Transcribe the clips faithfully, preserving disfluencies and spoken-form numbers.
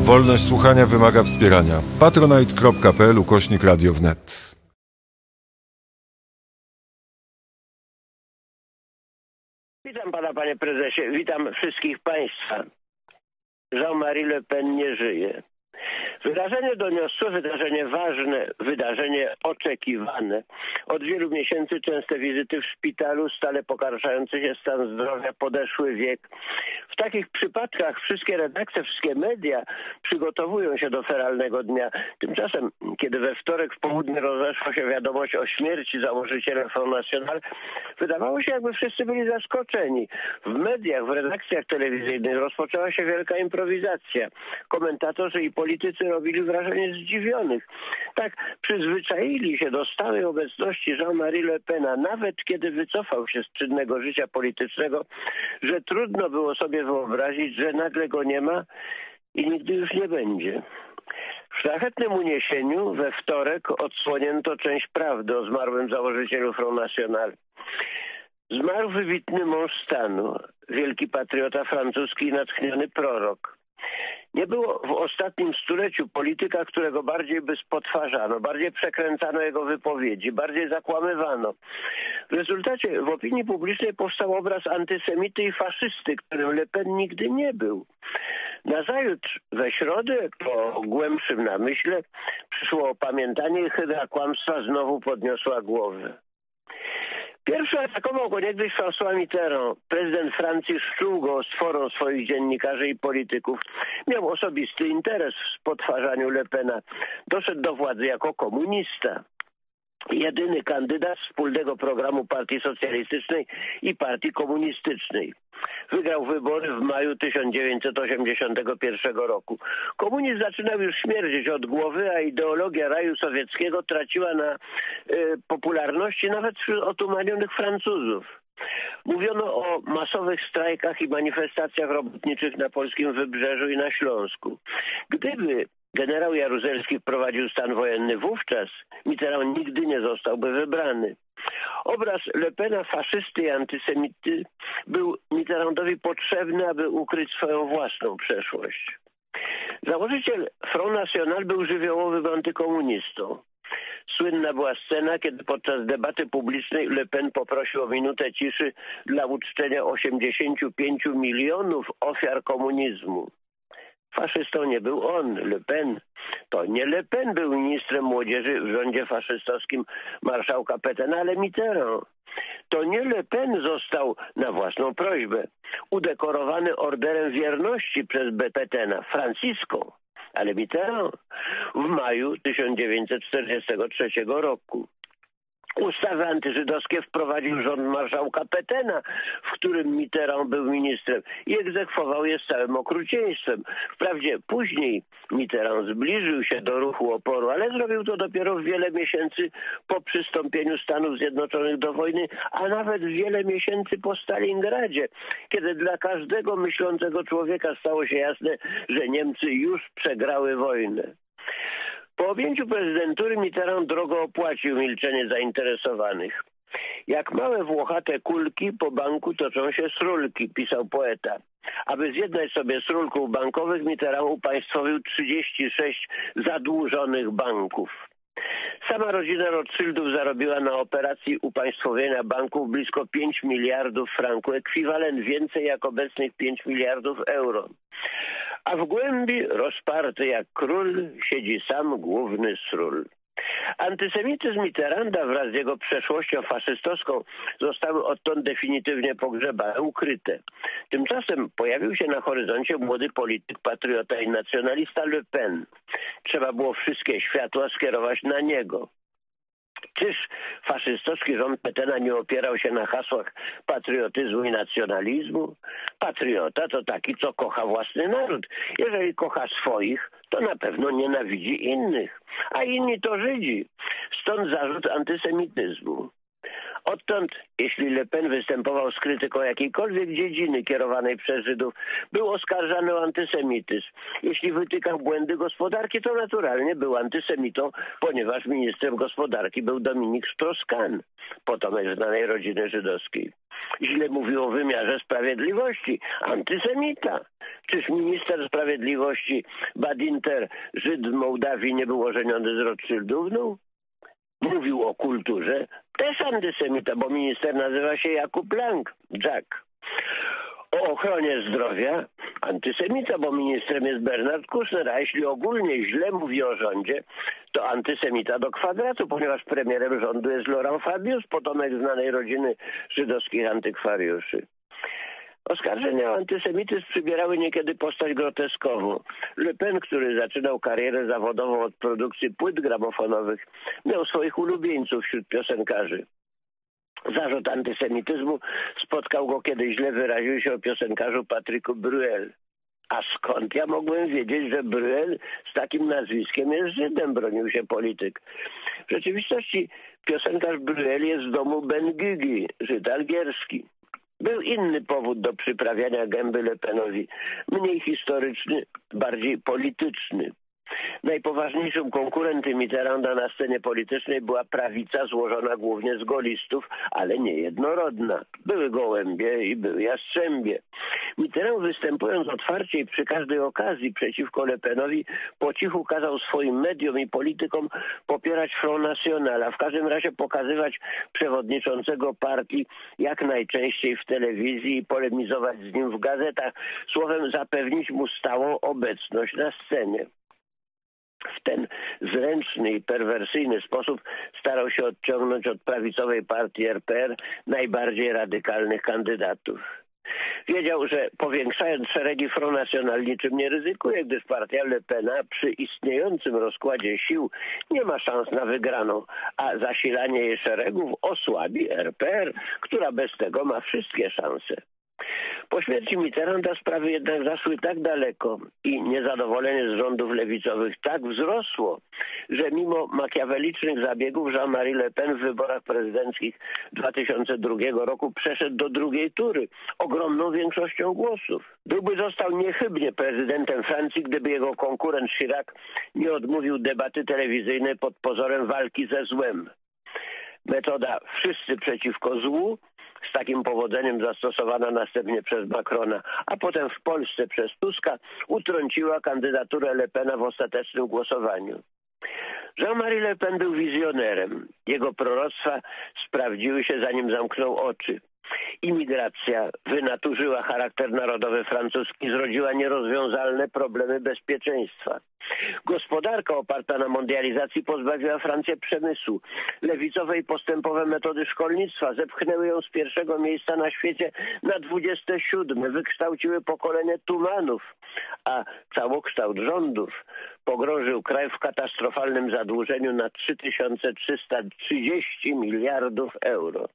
Wolność słuchania wymaga wspierania. patronite.pl ukośnik radio wnet. Witam pana, panie prezesie. Witam wszystkich państwa. Jean-Marie Le Pen nie żyje. Wydarzenie doniosłe, wydarzenie ważne, wydarzenie oczekiwane. Od wielu miesięcy częste wizyty w szpitalu, stale pogarszający się stan zdrowia, podeszły wiek. W takich przypadkach wszystkie redakcje, wszystkie media przygotowują się do feralnego dnia. Tymczasem, kiedy we wtorek w południe rozeszła się wiadomość o śmierci założyciela Front National, wydawało się, jakby wszyscy byli zaskoczeni. W mediach, w redakcjach telewizyjnych rozpoczęła się wielka improwizacja. Komentatorzy i politycy robili wrażenie zdziwionych. Tak przyzwyczaili się do stałej obecności Jean-Marie Le Pena, nawet kiedy wycofał się z czynnego życia politycznego, że trudno było sobie wyobrazić, że nagle go nie ma i nigdy już nie będzie. W szlachetnym uniesieniu we wtorek odsłonięto część prawdy o zmarłym założycielu Front National. Zmarł wybitny mąż stanu, wielki patriota francuski i natchniony prorok. Nie było w ostatnim stuleciu polityka, którego bardziej by spotwarzano, bardziej przekręcano jego wypowiedzi, bardziej zakłamywano. W rezultacie w opinii publicznej powstał obraz antysemity i faszysty, którym Le Pen nigdy nie był. Nazajutrz, we środę, po głębszym namyśle, przyszło opamiętanie i hydra kłamstwa znowu podniosła głowę. Pierwszy atakował go niegdyś François Mitterrand. Prezydent Francji szczuł go sforą swoich dziennikarzy i polityków. Miał osobisty interes w spotwarzaniu Le Pena. Doszedł do władzy jako komunista. Jedyny kandydat wspólnego programu Partii Socjalistycznej i Partii Komunistycznej. Wygrał wybory w maju tysiąc dziewięćset osiemdziesiątego pierwszego roku. Komunizm zaczynał już śmierdzieć od głowy, a ideologia raju sowieckiego traciła na y, popularności nawet wśród otumanionych Francuzów. Mówiono o masowych strajkach i manifestacjach robotniczych na polskim Wybrzeżu i na Śląsku. Gdyby generał Jaruzelski wprowadził stan wojenny wówczas, Mitterrand nigdy nie zostałby wybrany. Obraz Le Pena, faszysty i antysemity, był Mitterrandowi potrzebny, aby ukryć swoją własną przeszłość. Założyciel Front National był żywiołowym antykomunistą. Słynna była scena, kiedy podczas debaty publicznej Le Pen poprosił o minutę ciszy dla uczczenia osiemdziesięciu pięciu milionów ofiar komunizmu. Faszystą nie był on, Le Pen. To nie Le Pen był ministrem młodzieży w rządzie faszystowskim marszałka Pétaina, ale Mitterrand. To nie Le Pen został na własną prośbę udekorowany orderem wierności przez Pétaina, francuską, ale Mitterrand w maju tysiąc dziewięćset czterdziestego trzeciego roku. Ustawy antyżydowskie wprowadził rząd marszałka Pétaina, w którym Mitterrand był ministrem i egzekwował je z całym okrucieństwem. Wprawdzie później Mitterrand zbliżył się do ruchu oporu, ale zrobił to dopiero wiele miesięcy po przystąpieniu Stanów Zjednoczonych do wojny, a nawet wiele miesięcy po Stalingradzie, kiedy dla każdego myślącego człowieka stało się jasne, że Niemcy już przegrały wojnę. Po objęciu prezydentury Mitterrand drogo opłacił milczenie zainteresowanych. Jak małe włochate kulki po banku toczą się srulki, pisał poeta. Aby zjednać sobie srulków bankowych, Mitterrand upaństwowił trzydzieści sześć zadłużonych banków. Sama rodzina Rothschildów zarobiła na operacji upaństwowienia banków blisko pięć miliardów franków, ekwiwalent więcej jak obecnych pięć miliardów euro. A w głębi, rozparty jak król, siedzi sam główny sról. Antysemityzm Mitterranda wraz z jego przeszłością faszystowską zostały odtąd definitywnie pogrzebane, ukryte. Tymczasem pojawił się na horyzoncie młody polityk, patriota i nacjonalista Le Pen. Trzeba było wszystkie światła skierować na niego. Czyż faszystowski rząd Pétaina nie opierał się na hasłach patriotyzmu i nacjonalizmu? Patriota to taki, co kocha własny naród. Jeżeli kocha swoich, to na pewno nienawidzi innych. A inni to Żydzi. Stąd zarzut antysemityzmu. Odtąd, jeśli Le Pen występował z krytyką jakiejkolwiek dziedziny kierowanej przez Żydów, był oskarżany o antysemityzm. Jeśli wytykał błędy gospodarki, to naturalnie był antysemitą, ponieważ ministrem gospodarki był Dominik Strauss-Kahn, potomek znanej rodziny żydowskiej. Źle mówił o wymiarze sprawiedliwości, antysemita. Czyż minister sprawiedliwości Badinter, Żyd w Mołdawii, nie był ożeniony z Rothschildówną? Mówił o kulturze, też antysemita, bo minister nazywa się Jakub Lang, Jack. O ochronie zdrowia, antysemita, bo ministrem jest Bernard Kouchner, a jeśli ogólnie źle mówi o rządzie, to antysemita do kwadratu, ponieważ premierem rządu jest Laurent Fabius, potomek znanej rodziny żydowskich antykwariuszy. Oskarżenia o antysemityzm przybierały niekiedy postać groteskową. Le Pen, który zaczynał karierę zawodową od produkcji płyt gramofonowych, miał swoich ulubieńców wśród piosenkarzy. Zarzut antysemityzmu spotkał go, kiedy źle wyraził się o piosenkarzu Patryku Bruel. A skąd ja mogłem wiedzieć, że Bruel z takim nazwiskiem jest Żydem, bronił się polityk. W rzeczywistości piosenkarz Bruel jest z domu Ben Guigui, Żyd algierski. Był inny powód do przyprawiania gęby Le Penowi, mniej historyczny, bardziej polityczny. Najpoważniejszym konkurentem Mitterranda na scenie politycznej była prawica złożona głównie z golistów, ale nie jednorodna. Były gołębie i były jastrzębie. Mitterrand, występując otwarcie i przy każdej okazji przeciwko Le Penowi, po cichu kazał swoim mediom i politykom popierać Front National, a w każdym razie pokazywać przewodniczącego partii jak najczęściej w telewizji i polemizować z nim w gazetach. Słowem, zapewnić mu stałą obecność na scenie. W ten zręczny i perwersyjny sposób starał się odciągnąć od prawicowej partii R P R najbardziej radykalnych kandydatów. Wiedział, że powiększając szeregi Front National niczym nie ryzykuje, gdyż partia Le Pena przy istniejącym rozkładzie sił nie ma szans na wygraną, a zasilanie jej szeregów osłabi R P R, która bez tego ma wszystkie szanse. Po śmierci Mitterranda sprawy jednak zaszły tak daleko i niezadowolenie z rządów lewicowych tak wzrosło, że mimo makiawelicznych zabiegów Jean-Marie Le Pen w wyborach prezydenckich dwa tysiące drugiego roku przeszedł do drugiej tury ogromną większością głosów. Byłby został niechybnie prezydentem Francji, gdyby jego konkurent Chirac nie odmówił debaty telewizyjnej pod pozorem walki ze złem. Metoda wszyscy przeciwko złu, z takim powodzeniem zastosowana następnie przez Macrona, a potem w Polsce przez Tuska, utrąciła kandydaturę Le Pena w ostatecznym głosowaniu. Jean-Marie Le Pen był wizjonerem. Jego proroctwa sprawdziły się, zanim zamknął oczy. Imigracja wynaturzyła charakter narodowy francuski, zrodziła nierozwiązalne problemy bezpieczeństwa. Gospodarka oparta na mondializacji pozbawiła Francję przemysłu. Lewicowe i postępowe metody szkolnictwa zepchnęły ją z pierwszego miejsca na świecie na dwudzieste siódme. Wykształciły pokolenie tumanów, a całokształt rządów pogrążył kraj w katastrofalnym zadłużeniu na trzy tysiące trzysta trzydzieści miliardów euro.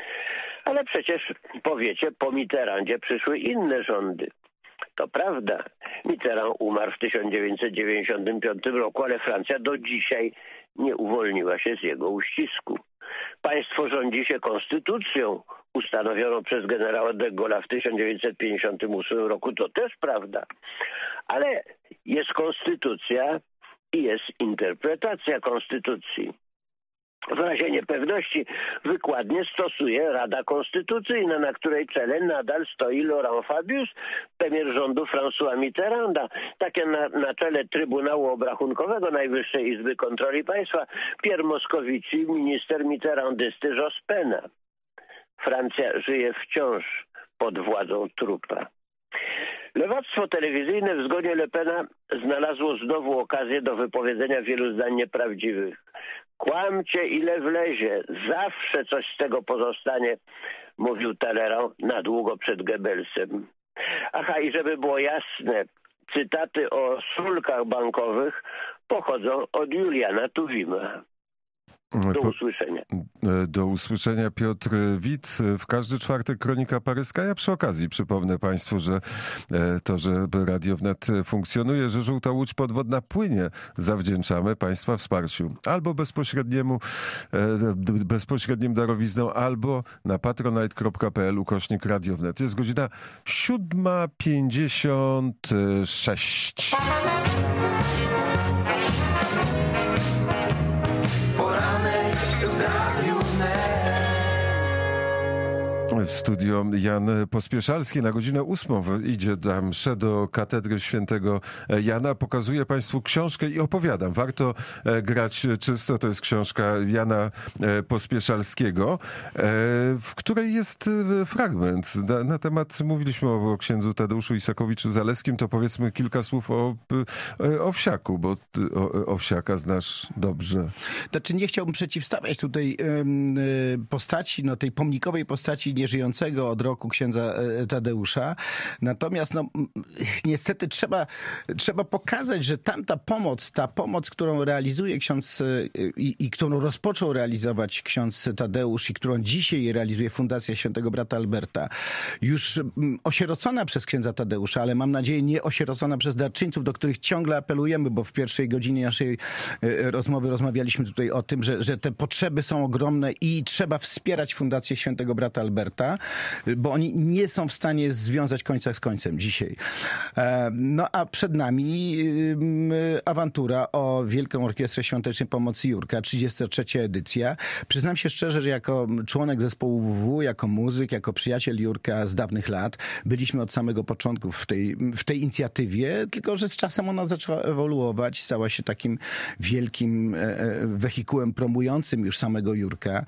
Ale przecież, powiecie, po Mitterrandzie przyszły inne rządy. To prawda, Mitterrand umarł w tysiąc dziewięćset dziewięćdziesiątym piątym roku, ale Francja do dzisiaj nie uwolniła się z jego uścisku. Państwo rządzi się konstytucją ustanowioną przez generała de Gaulle'a w tysiąc dziewięćset pięćdziesiątym ósmym roku. To też prawda. Ale jest konstytucja i jest interpretacja konstytucji. W razie niepewności wykładnie stosuje Rada Konstytucyjna, na której czele nadal stoi Laurent Fabius, premier rządu François Mitterranda. Takie na, na czele Trybunału Obrachunkowego Najwyższej Izby Kontroli Państwa Pierre Moscovici, minister mitterrandysty Jospena. Francja żyje wciąż pod władzą trupa. Lewactwo telewizyjne w zgonie Le Pena znalazło znowu okazję do wypowiedzenia wielu zdań nieprawdziwych. Kłamcie ile wlezie, zawsze coś z tego pozostanie, mówił Talleyrand na długo przed Goebbelsem. Aha, i żeby było jasne, cytaty o sulkach bankowych pochodzą od Juliana Tuwima. Do usłyszenia. Do usłyszenia. Piotr Wit. W każdy czwartek Kronika Paryska. Ja przy okazji przypomnę Państwu, że to, że Radio Wnet funkcjonuje, że Żółta Łódź Podwodna płynie, zawdzięczamy Państwa wsparciu. Albo bezpośredniemu, bezpośrednim darowizną, albo na patronite kropka pl ukośnik Radio Wnet. Jest godzina siódma pięćdziesiąt sześć. W studio Jan Pospieszalski. Na godzinę ósmą idzie na mszę do katedry świętego Jana. Pokazuję Państwu książkę i opowiadam. Warto grać czysto. To jest książka Jana Pospieszalskiego, w której jest fragment na, na temat, mówiliśmy o, o księdzu Tadeuszu Isakowiczu-Zaleskim, to powiedzmy kilka słów o, o Wsiaku, bo o, o Wsiaka znasz dobrze. Znaczy nie chciałbym przeciwstawiać tutaj postaci, no tej pomnikowej postaci nieżyjącego od roku księdza Tadeusza. Natomiast no, niestety trzeba, trzeba pokazać, że tamta pomoc, ta pomoc, którą realizuje ksiądz i, i którą rozpoczął realizować ksiądz Tadeusz i którą dzisiaj realizuje Fundacja Świętego Brata Alberta, już osierocona przez księdza Tadeusza, ale mam nadzieję nie osierocona przez darczyńców, do których ciągle apelujemy, bo w pierwszej godzinie naszej rozmowy rozmawialiśmy tutaj o tym, że, że te potrzeby są ogromne i trzeba wspierać Fundację Świętego Brata Alberta, bo oni nie są w stanie związać końca z końcem dzisiaj. No a przed nami awantura o Wielką Orkiestrę Świątecznej Pomocy Jurka, trzydziesta trzecia edycja. Przyznam się szczerze, że jako członek zespołu W W W, jako muzyk, jako przyjaciel Jurka z dawnych lat, byliśmy od samego początku w tej, w tej inicjatywie, tylko że z czasem ona zaczęła ewoluować, stała się takim wielkim wehikułem promującym już samego Jurka.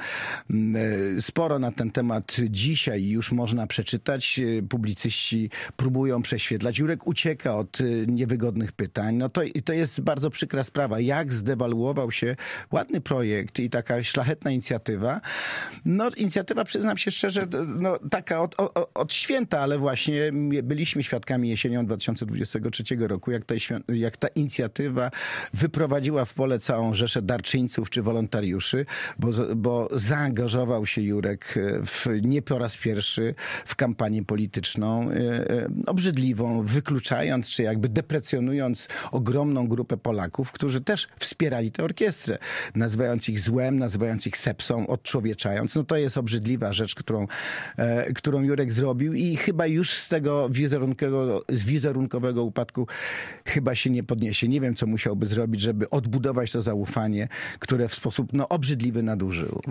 Sporo na ten temat dzisiaj już można przeczytać. Publicyści próbują prześwietlać. Jurek ucieka od niewygodnych pytań. No to, to jest bardzo przykra sprawa. Jak zdewaluował się ładny projekt i taka szlachetna inicjatywa. No inicjatywa, przyznam się szczerze, no, taka od, od, od święta, ale właśnie byliśmy świadkami jesienią dwa tysiące dwudziestego trzeciego roku, jak ta, jak ta inicjatywa wyprowadziła w pole całą rzeszę darczyńców czy wolontariuszy, bo, bo zaangażował się Jurek w, nie po raz pierwszy w kampanię polityczną obrzydliwą, wykluczając czy jakby deprecjonując ogromną grupę Polaków, którzy też wspierali tę orkiestrę, nazywając ich złem, nazywając ich sepsą, odczłowieczając. No to jest obrzydliwa rzecz, którą, e, którą Jurek zrobił i chyba już z tego wizerunkowego, z wizerunkowego upadku chyba się nie podniesie. Nie wiem, co musiałby zrobić, żeby odbudować to zaufanie, które w sposób no, obrzydliwy nadużył.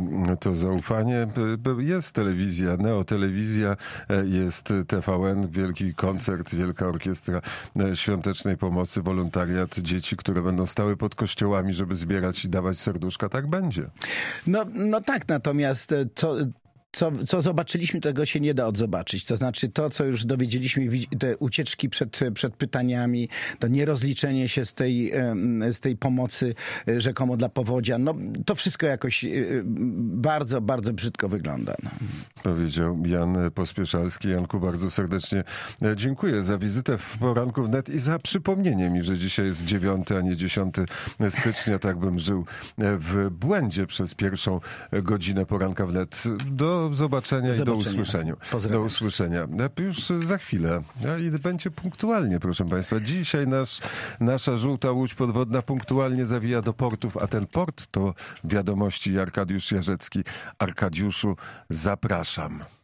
To zaufanie, jest telewizja, neotelewizja, jest T V N, wielki koncert, Wielka Orkiestra Świątecznej Pomocy, wolontariat, dzieci, które będą stały pod kościołami, żeby zbierać i dawać serduszka. Tak będzie. No, no tak, natomiast to... Co, co zobaczyliśmy, tego się nie da odzobaczyć. To znaczy to, co już dowiedzieliśmy, te ucieczki przed, przed pytaniami, to nierozliczenie się z tej, z tej pomocy rzekomo dla powodzia, no to wszystko jakoś bardzo, bardzo brzydko wygląda. No. Powiedział Jan Pospieszalski. Janku, bardzo serdecznie dziękuję za wizytę w Poranku Wnet i za przypomnienie mi, że dzisiaj jest dziewiąty, a nie dziesiąty stycznia. Tak bym żył w błędzie przez pierwszą godzinę Poranka Wnet. Do Do zobaczenia, do zobaczenia i do usłyszenia. Pozdrawiam. Do usłyszenia. Już za chwilę. I będzie punktualnie, proszę Państwa. Dzisiaj nasz, nasza żółta łódź podwodna punktualnie zawija do portów, a ten port to Wiadomości i Arkadiusz Jarzecki. Arkadiuszu, zapraszam.